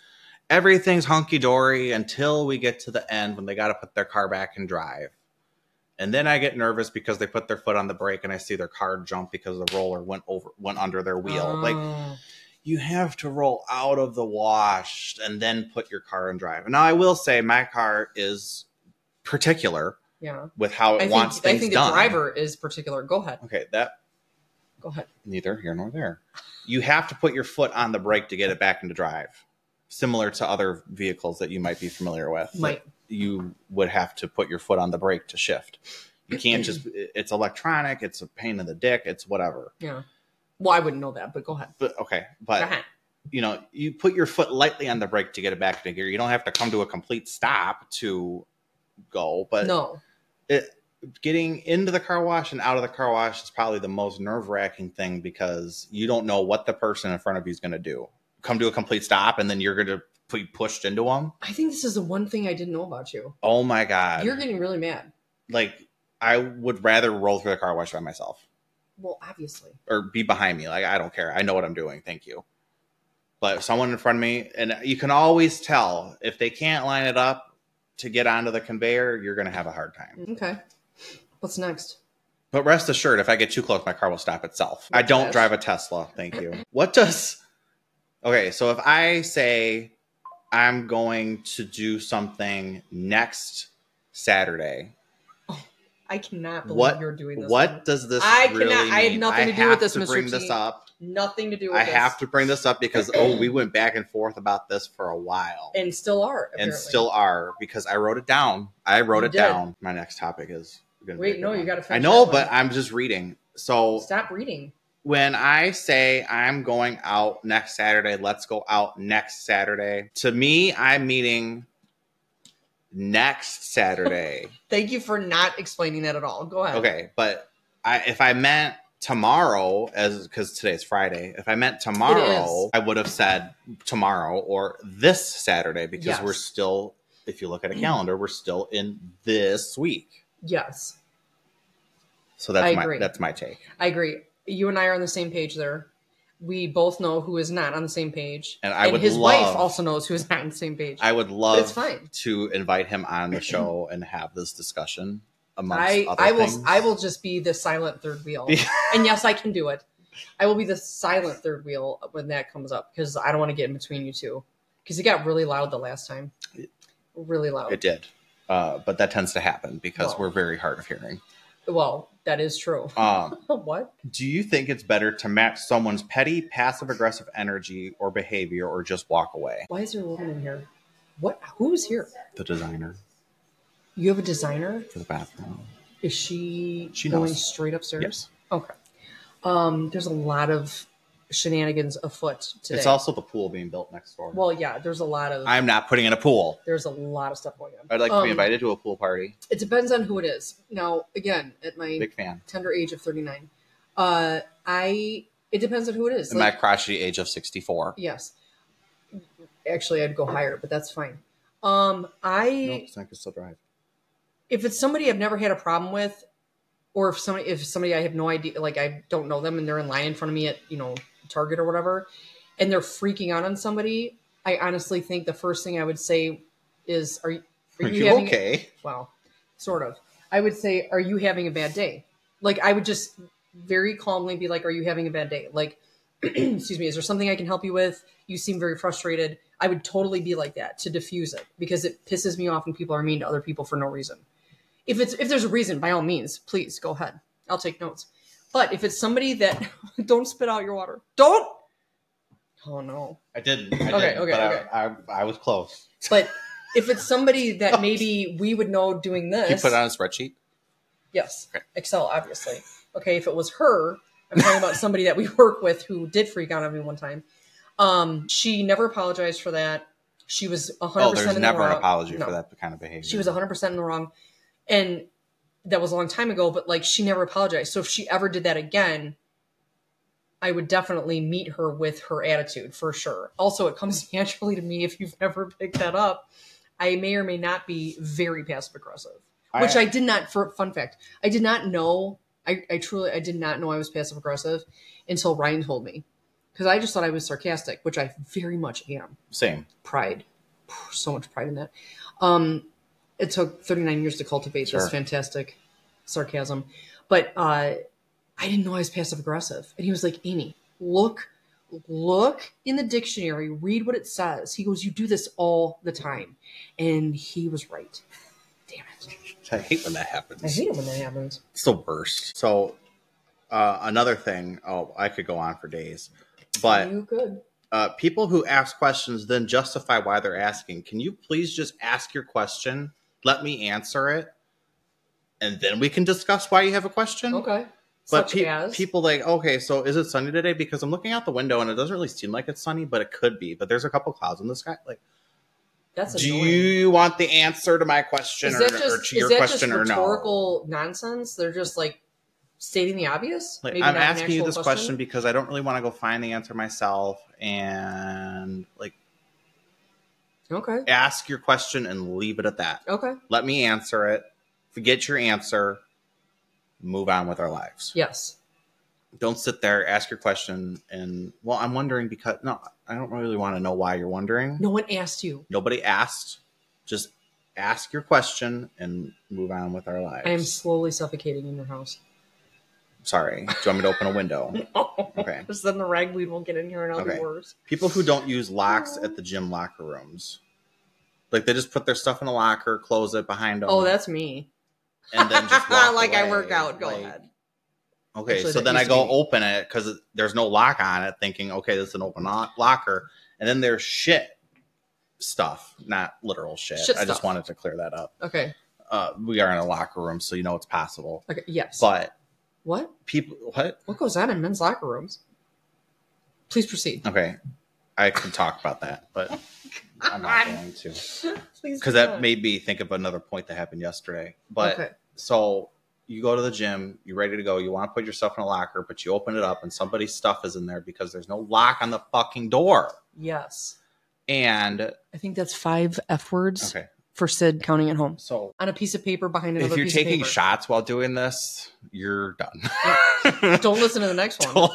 everything's hunky-dory until we get to the end when they got to put their car back in drive. And then I get nervous because they put their foot on the brake and I see their car jump because the roller went under their wheel. Like, you have to roll out of the wash and then put your car in drive. Now, I will say my car is particular with how it wants things done. I think the driver is particular. Go ahead. Okay, Go ahead. Neither here nor there. You have to put your foot on the brake to get it back into drive. Similar to other vehicles that you might be familiar with. You would have to put your foot on the brake to shift. You can't just, it's electronic, it's a pain in the dick, it's whatever. Yeah. Well, I wouldn't know that, but go ahead. But you put your foot lightly on the brake to get it back into gear. You don't have to come to a complete stop to go, but no. Getting into the car wash and out of the car wash is probably the most nerve-wracking thing because you don't know what the person in front of you is going to do. Come to a complete stop and then you're going to be pushed into them. I think this is the one thing I didn't know about you. Oh my God. You're getting really mad. Like, I would rather roll through the car wash by myself. Well, obviously. Or be behind me. Like, I don't care. I know what I'm doing. Thank you. But someone in front of me, and you can always tell if they can't line it up to get onto the conveyor, you're going to have a hard time. Okay. What's next? But rest assured, if I get too close, my car will stop itself. I don't drive a Tesla. Thank you. Okay, so if I say I'm going to do something next Saturday. Oh, I cannot believe you're doing this. What does this really mean? I had nothing to do with this, Mr. Bring this up. Nothing to do with this. I have to bring this up because, we went back and forth about this for a while. And still are, apparently. And still are, because I wrote it down. Down. My next topic is going to be you got to finish. I know, but I'm just reading. So stop reading. When I say I'm going out next Saturday, let's go out next Saturday. To me, I'm meaning next Saturday. Thank you for not explaining that at all. Go ahead. Okay, but if I meant tomorrow, because today's Friday, if I meant tomorrow, I would have said tomorrow or this Saturday because we're still, if you look at a calendar, we're still in this week. Yes. So that's my take. I agree. You and I are on the same page there. We both know who is not on the same page. And his wife also knows who is not on the same page. I would love to invite him on the show and have this discussion amongst other things. I will just be the silent third wheel. And yes, I can do it. I will be the silent third wheel when that comes up because I don't want to get in between you two. Because it got really loud the last time. Really loud. It did. But that tends to happen because we're very hard of hearing. Well, that is true. What? Do you think it's better to match someone's petty, passive-aggressive energy or behavior or just walk away? Why is there a woman in here? What? Who's here? The designer. You have a designer? For the bathroom. Is she going straight upstairs? Yes. Okay. There's a lot of shenanigans afoot today. It's also the pool being built next door. Well, yeah, there's a lot of... I'm not putting in a pool. There's a lot of stuff going on. I'd like to be invited to a pool party. It depends on who it is. Now, again, at my big fan. Tender age of 39, it depends on who it is. In my crotchety age of 64. Yes. Actually, I'd go higher, but that's fine. No, because I can still drive. If it's somebody I've never had a problem with, or if somebody I have no idea, like I don't know them and they're in line in front of me at, Target or whatever, and they're freaking out on somebody, I honestly think the first thing I would say is, are you having okay? Well, sort of. I would say, are you having a bad day? Like, I would just very calmly be like, are you having a bad day? Like, excuse me, is there something I can help you with? You seem very frustrated. I would totally be like that to diffuse it because it pisses me off when people are mean to other people for no reason. If there's a reason, by all means, please go ahead. I'll take notes. But if it's somebody that don't spit out your water, don't. Oh no, I didn't. Okay. I was close. But if it's somebody that maybe we would know doing this, you put it on a spreadsheet. Yes, okay. Excel, obviously. Okay, if it was her, I'm talking about somebody that we work with who did freak out on me one time. She never apologized for that. She was 100% in the wrong. There's never an apology for that kind of behavior. She was 100% in the wrong. And that was a long time ago, but like she never apologized. So if she ever did that again, I would definitely meet her with her attitude for sure. Also, it comes naturally to me if you've never picked that up. I may or may not be very passive aggressive, which I did not. For fun fact, I did not know. I truly did not know I was passive aggressive until Ryan told me, because I just thought I was sarcastic, which I very much am. Same. Pride. So much pride in that. It took 39 years to cultivate Sure. this fantastic sarcasm. But I didn't know I was passive aggressive. And he was like, Amy, look in the dictionary, read what it says. He goes, you do this all the time. And he was right. Damn it. I hate when that happens. I hate it when that happens. It's the worst. So another thing, I could go on for days, but You could. People who ask questions then justify why they're asking. Can you please just ask your question? Let me answer it. And then we can discuss why you have a question. Okay. But Such as? people like, okay, so is it sunny today? Because I'm looking out the window and it doesn't really seem like it's sunny, but it could be. But there's a couple clouds in the sky. Like, That's do annoying. you want the answer to my question Is or that to your question or no? rhetorical nonsense? They're just like stating the obvious? Like, Maybe I'm not an asking you actual this question because I don't really want to go find the answer myself. And like, Okay. ask your question and leave it at that. Okay. Let me answer it. Forget your answer. Move on with our lives. Yes. Don't sit there, ask your question, and, well, I'm wondering because, no, I don't really want to know why you're wondering. No one asked you. Nobody asked. Just ask your question and move on with our lives. I am slowly suffocating in your house. Sorry. Do you want me to open a window? No. Okay. Because then the ragweed won't get in here and it'll Okay. be worse. People who don't use locks at the gym locker rooms. Like, they just put their stuff in a locker, close it behind them. Oh, that's me. And then just walk like I away. work out. Go Like, ahead. Okay, Actually, so that then I used to go be- open it because there's no lock on it, thinking, okay, this is an open locker. And then there's shit stuff, not literal shit. Shit I just stuff. wanted to clear that up. Okay. We are in a locker room, so you know it's possible. Okay. Yes. But what? people, what? What goes on in men's locker rooms? Please proceed. Okay, I can talk about that, but I'm not going to. Please. Because that made me think of another point that happened yesterday. But Okay. so you go to the gym, you're ready to go, you want to put your stuff in a locker, but you open it up and somebody's stuff is in there because there's no lock on the fucking door. Yes. And I think that's 5 F words okay, for Sid counting at home. so On a piece of paper behind another if you're piece taking of paper. shots while doing this, you're done. Don't listen to the next one.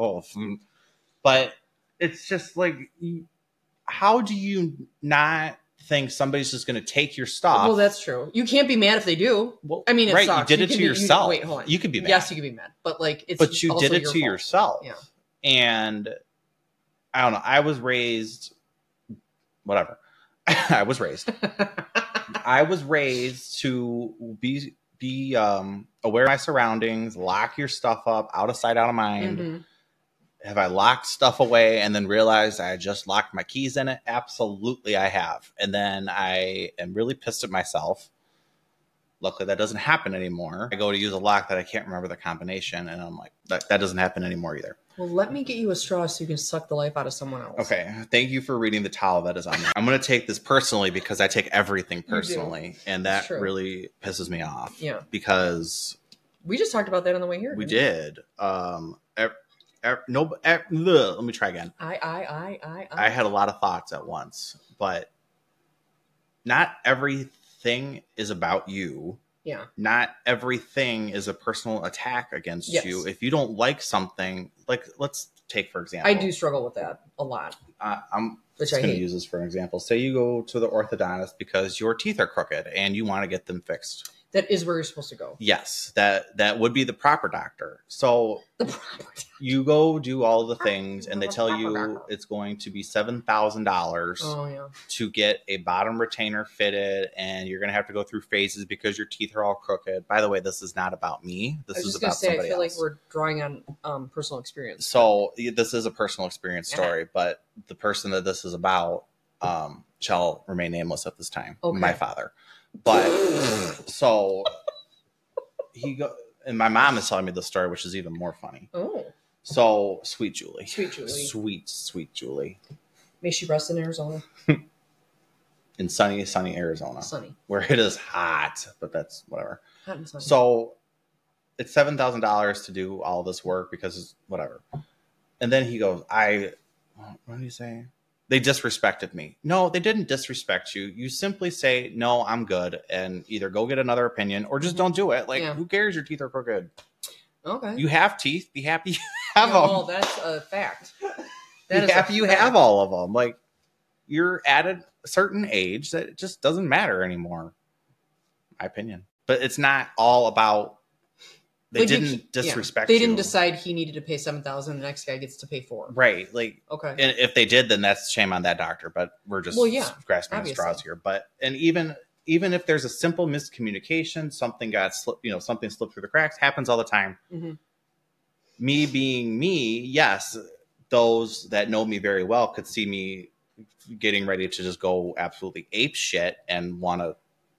But it's just like, how do you not think somebody's just going to take your stuff? Well, that's true. You can't be mad if they do. Well, I mean, it right, sucks. you did it can to be- yourself. wait, hold on. You could be mad. Yes, you could be mad. But like, it's But you also did it your to fault. yourself. Yeah. And I don't know. I was raised, whatever. I was raised to be aware of my surroundings, lock your stuff up, out of sight, out of mind. Mhm. Have I locked stuff away and then realized I just locked my keys in it? Absolutely, I have. And then I am really pissed at myself. Luckily, that doesn't happen anymore. I go to use a lock that I can't remember the combination, and I'm like, that doesn't happen anymore either. Well, let me get you a straw so you can suck the life out of someone else. Okay, thank you for reading the towel that is on there. I'm going to take this personally because I take everything personally, and that It's true. really pisses me off. Yeah. Because We just talked about that on the way here. we didn't did. Let me try again. I had a lot of thoughts at once, but not everything is about you. Yeah. Not everything is a personal attack against Yes. you. If you don't like something, like, let's take, for example. I do struggle with that a lot. I'm Which just I going to hate. use this for an example. Say you go to the orthodontist because your teeth are crooked and you want to get them fixed. That is where you're supposed to go. Yes, that would be the proper doctor. So The proper. you go do all the things and they tell Proper you doctor. it's going to be $7,000 Oh yeah. to get a bottom retainer fitted, and you're going to have to go through phases because your teeth are all crooked. By the way, this is not about me. I This was is just gonna about say, I somebody feel else. like we're drawing on personal experience. So this is a personal experience story, but the person that this is about shall remain nameless at this time. Okay. My father. But so he go, and my mom is telling me this story, which is even more funny. Oh, So sweet Julie, Sweet Julie. sweet Julie, may she rest in Arizona. in sunny Arizona, Sunny. where it is hot, but that's whatever. Hot and sunny. So it's $7,000 to do all this work because it's whatever. And then he goes, what did he say? They disrespected me. No, they didn't disrespect you. You simply say, no, I'm good. And either go get another opinion or just don't do it. Like, Yeah. who cares your teeth are crooked? Okay. You have teeth. Be happy you have Yeah, them. well, that's a fact. Be happy you have all of them. Like, you're at a certain age that it just doesn't matter anymore. My opinion. But it's not all about they didn't disrespect They you. didn't decide he needed to pay $7,000. The next guy gets to pay $4,000. Right. Like, okay. And if they did, then that's shame on that doctor. But we're just grasping at straws here. But and even if there's a simple miscommunication, something got slipped, something slipped through the cracks, happens all the time. Mm-hmm. Me being me, yes, those that know me very well could see me getting ready to just go absolutely ape shit and want to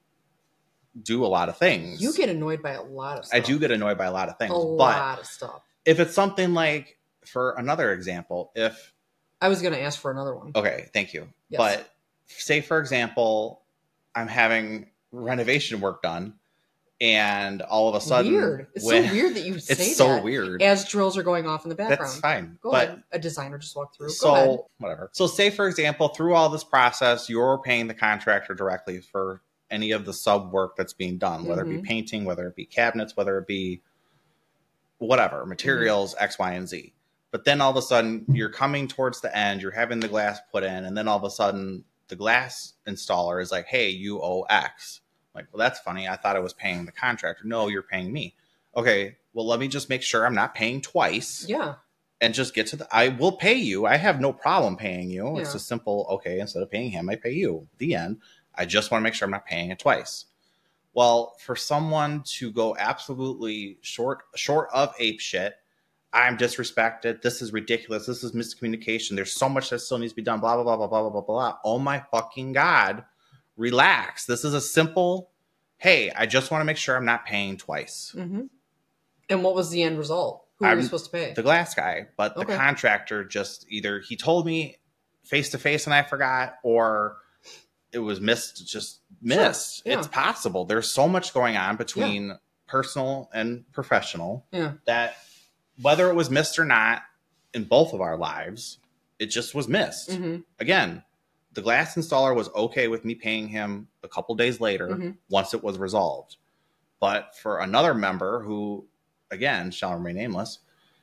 do a lot of things. You get annoyed by a lot of stuff. I do get annoyed by a lot of things. A lot of stuff. If it's something like, for another example, if... I was going to ask for another one. Okay, thank you. Yes. But say, for example, I'm having renovation work done, and all of a sudden... Weird. It's so weird that you say that. It's so weird. As drills are going off in the background. That's fine. Go ahead. A designer just walked through. So, Go ahead. Whatever. So say, for example, through all this process, you're paying the contractor directly for any of the sub work that's being done, whether it be painting, whether it be cabinets, whether it be whatever, materials, X, Y, and Z. But then all of a sudden you're coming towards the end, you're having the glass put in, and then all of a sudden the glass installer is like, hey, you owe X. I'm like, well, that's funny. I thought I was paying the contractor. No, you're paying me. Okay, well, let me just make sure I'm not paying twice. Yeah. And just get to I will pay you. I have no problem paying you. Yeah. It's a simple, okay, instead of paying him, I pay you. The end. I just want to make sure I'm not paying it twice. Well, for someone to go absolutely short of ape shit, I'm disrespected. This is ridiculous. This is miscommunication. There's so much that still needs to be done. Blah, blah, blah, blah, blah, blah, blah, blah. Oh my fucking God. Relax. This is a simple, hey, I just want to make sure I'm not paying twice. Mm-hmm. And what was the end result? Who were you supposed to pay? The glass guy. But the contractor just either he told me face to face and I forgot, or it was missed. Sure. Yeah. It's possible. There's so much going on between personal and professional that whether it was missed or not in both of our lives, it just was missed. Mm-hmm. Again, the glass installer was okay with me paying him a couple days later once it was resolved. But for another member who, again, shall remain nameless,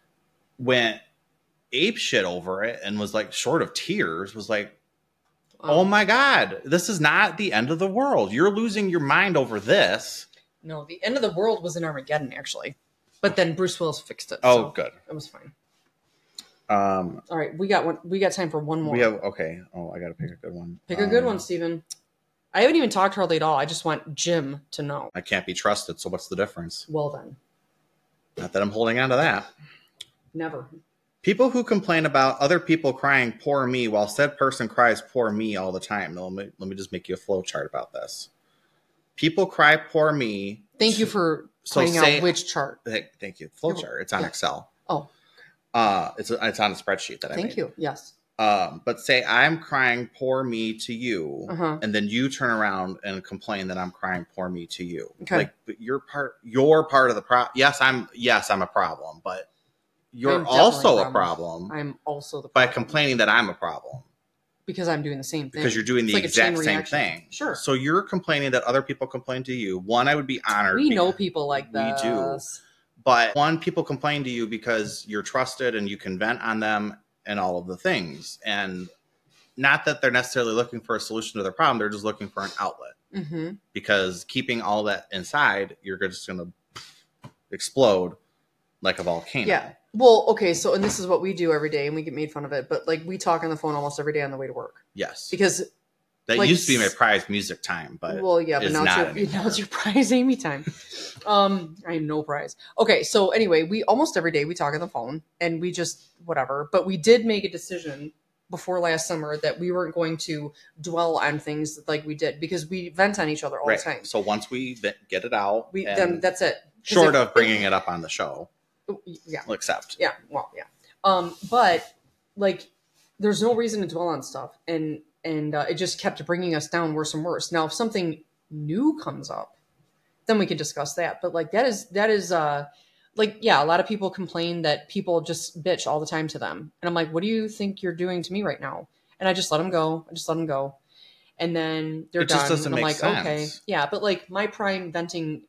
went ape shit over it and was like short of tears, was like, oh my God, this is not the end of the world. You're losing your mind over this. No, the end of the world was in Armageddon, actually. But then Bruce Willis fixed it. Oh, so good. It was fine. All right, we got time for one more. Okay. Oh, I got to pick a good one. Pick a good one, Steven. I haven't even talked hardly at all. I just want Jim to know. I can't be trusted, so what's the difference? Well then. Not that I'm holding on to that. Never. People who complain about other people crying poor me while said person cries poor me all the time. Now, let me just make you a flow chart about this. People cry poor me. Thank you for pointing out which chart. Thank you. Flow chart. It's on Excel. Oh. It's on a spreadsheet that I made. Thank you. Yes. But say I'm crying poor me to you, and then you turn around and complain that I'm crying poor me to you. Okay. Like, but you're part of the problem. Yes, I'm a problem, but you're also a problem. I'm also the problem. By complaining that I'm a problem. Because I'm doing the same thing. Because you're doing the exact same thing. Sure. So you're complaining that other people complain to you. One, I would be honored. We know people like that. We do. But one, people complain to you because you're trusted and you can vent on them and all of the things. And not that they're necessarily looking for a solution to their problem. They're just looking for an outlet. Mm-hmm. Because keeping all that inside, you're just going to explode like a volcano. Yeah. Well, okay. So, and this is what we do every day and we get made fun of it. But like we talk on the phone almost every day on the way to work. Yes. Because that used to be my prized music time. But well, yeah, but now it's your prize Amy time. I have no prize. Okay. So anyway, we almost every day we talk on the phone and we just whatever. But we did make a decision before last summer that we weren't going to dwell on things like we did because we vent on each other all the time. So once we get it out, then that's it. Short of bringing it up on the show. Yeah. We'll accept. Yeah. Well, yeah. But like, there's no reason to dwell on stuff. And it just kept bringing us down worse and worse. Now, if something new comes up, then we can discuss that. But like, that is like, yeah, a lot of people complain that people just bitch all the time to them. And I'm like, what do you think you're doing to me right now? And I just let them go. And then they're done. Just doesn't and I'm make like, sense. okay. Yeah. But like my prime venting,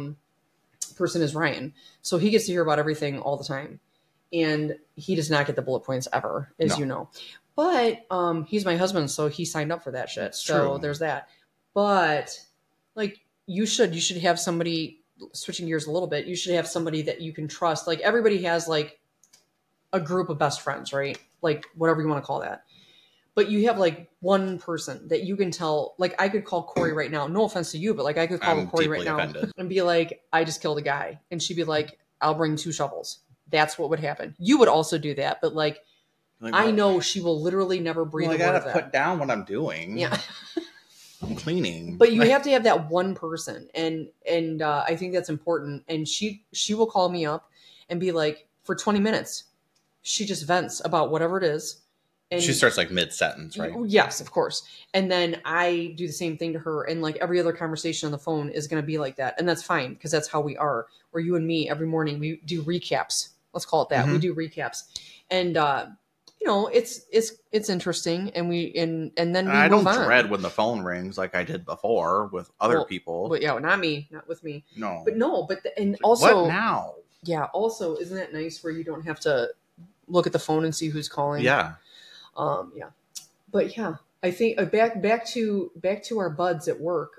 person is Ryan. So he gets to hear about everything all the time. And he does not get the bullet points ever, as you know. But he's my husband, so he signed up for that shit. It's So true. there's that. But like you should have somebody, switching gears a little bit, you should have somebody that you can trust. Like everybody has like a group of best friends, right? Like whatever you want to call that. But you have like one person that you can tell, like I could call Corey right now. No offense to you, but like I could call I'm Corey deeply right now offended. and be like, I just killed a guy. And she'd be like, I'll bring 2 shovels. That's what would happen. You would also do that. But like, I know she will literally never breathe Well, I a word gotta of that. put down what I'm doing. Yeah. I'm cleaning. But you have to have that one person. And I think that's important. And she will call me up and be like, for 20 minutes, she just vents about whatever it is. And she starts like mid-sentence, right? Yes, of course. And then I do the same thing to her. And like every other conversation on the phone is going to be like that. And that's fine because that's how we are. Where you and me, every morning, we do recaps. Let's call it that. Mhm. We do recaps. And, you know, it's interesting. And then we I don't move on. dread when the phone rings like I did before with other people. But yeah, not me, not with me. No. But no, and also. What now? Yeah. Also, isn't that nice where you don't have to look at the phone and see who's calling? Yeah. Yeah, but yeah, I think back to our buds at work.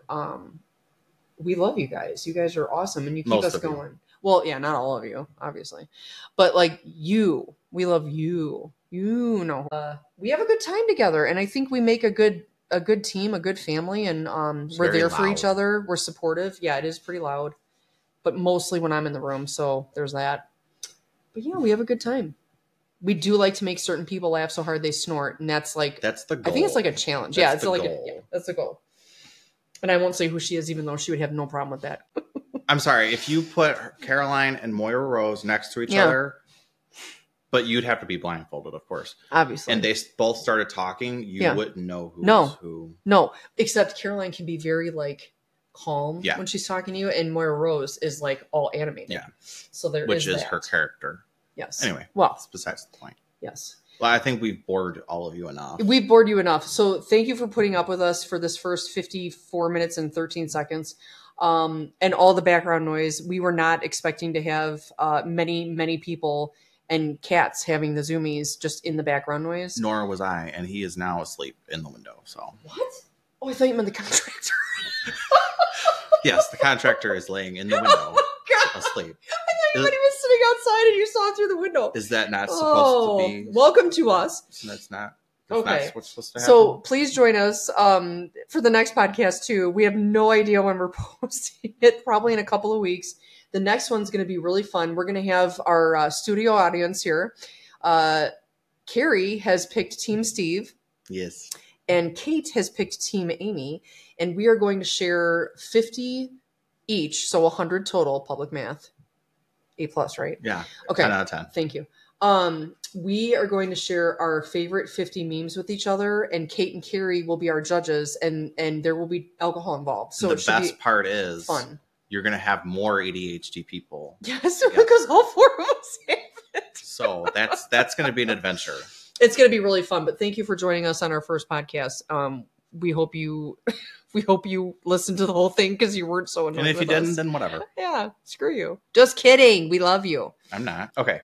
We love you guys. You guys are awesome, and you keep Most us of you. going. Well, yeah, not all of you, obviously, but like you, we love you. You know, we have a good time together, and I think we make a good team, a good family, and we're very there for each loud. other. We're supportive. Yeah, it is pretty loud, but mostly when I'm in the room. So there's that. But yeah, we have a good time. We do like to make certain people laugh so hard they snort, and that's like That's the goal. I think it's like a challenge. That's Yeah, it's the like goal. that's the goal. And I won't say who she is, even though she would have no problem with that. I'm sorry, if you put Caroline and Moira Rose next to each Yeah. other, but you'd have to be blindfolded, of course. Obviously, And they both started talking, you Yeah. wouldn't know who No. was who. no, except Caroline can be very like calm Yeah. when she's talking to you, and Moira Rose is like all animated. Yeah. So there Which is that. her character. Yes. Anyway, Well, that's besides the point. yes. Well, I think we've bored all of you enough. We've bored you enough. So thank you for putting up with us for this first 54 minutes and 13 seconds. And all the background noise. We were not expecting to have many people and cats having the zoomies just in the background noise. Nor was I, and he is now asleep in the window. So What? Oh, I thought you meant the contractor. yes, the contractor is laying in the window Oh my God. asleep. I thought he was sitting outside and you saw it through the window. Is that not supposed to be? Welcome to us. That's not. Okay. That's what's supposed to happen. So please join us for the next podcast too. We have no idea when we're posting it, probably in a couple of weeks. The next one's going to be really fun. We're going to have our studio audience here. Carrie has picked Team Steve. Yes. And Kate has picked Team Amy. And we are going to share 50 each, so 100 total, public math. A+, right? Yeah. Okay. 10 out of 10. Thank you. We are going to share our favorite 50 memes with each other, and Kate and Carrie will be our judges, and there will be alcohol involved. So the it should best be part is fun. you're going to have more ADHD people. Yes, because all 4 of us have it. So that's going to be an adventure. It's going to be really fun. But thank you for joining us on our first podcast. We hope you listened to the whole thing because you weren't so annoyed. And if you with us. didn't, then whatever. Yeah, screw you. Just kidding. We love you. I'm not. Okay.